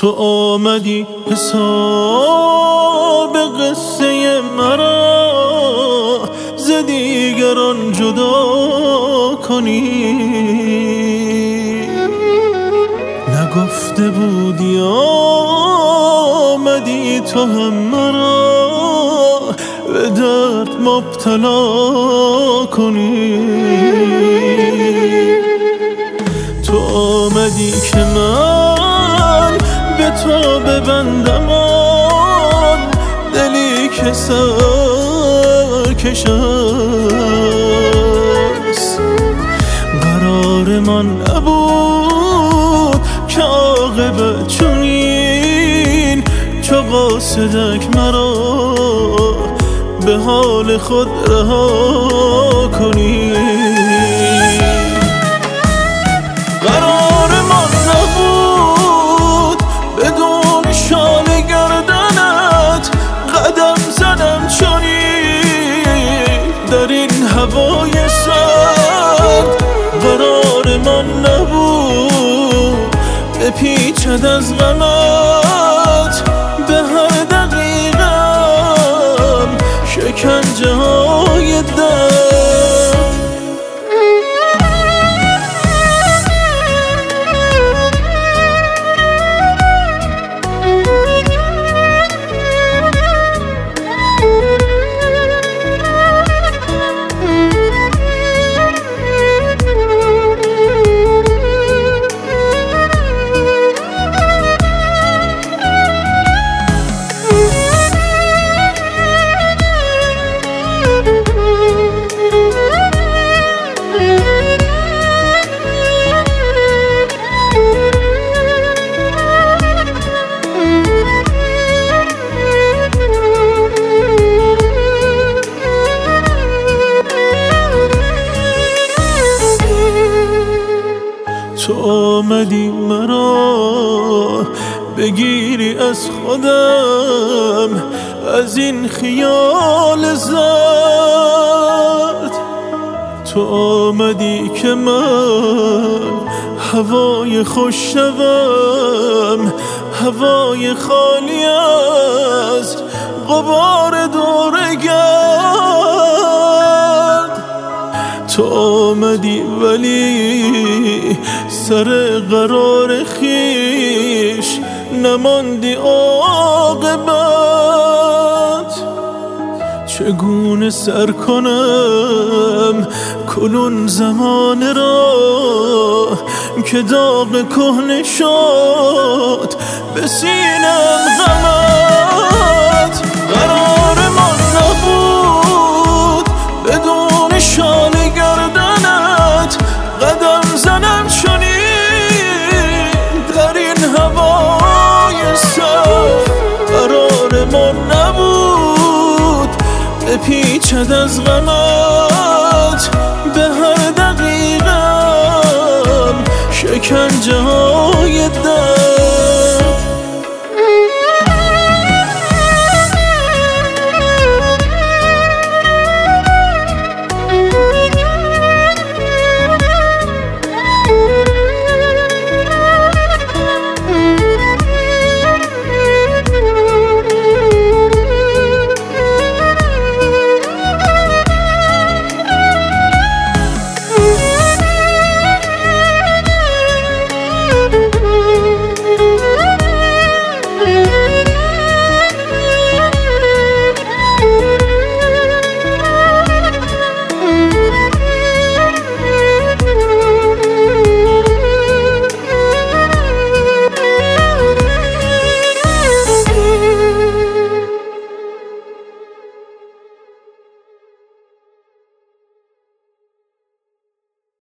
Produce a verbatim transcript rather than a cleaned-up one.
تو آمدی حساب قصه مرا ز دیگران جدا کنی. نگفته بودی آمدی تو هم مرا به درد مبتلا کنی. تو آمدی که من به تو ببندم آن دلی که سرکش است. قرار من نبود که عاقبت چنین چو قاصدک مرا به حال خود رها کنی. قرار من نبود بدون شال گردنت قدم زنم چنین در این هوای سرد. قرار من نبود بپیچد از غمت به هر دقیقم شکنجه های دل. تو آمدی مرا بگیری از خودم از این خیال زرد. تو آمدی که من هوای خوش شوم هوای خالی از غبار دور گرد. تو آمدی ولی سر قرار خیش نماندی عاقبت. چگونه سر کنم کنون زمان را که داغ کهنه شد به سینم غمت. قرار من نبود بدون شال گردنت قدم زنم چنین در این هوای سرد. قرار من نبود بپیچد از غمت به هر دقیقم شکنجه های دل.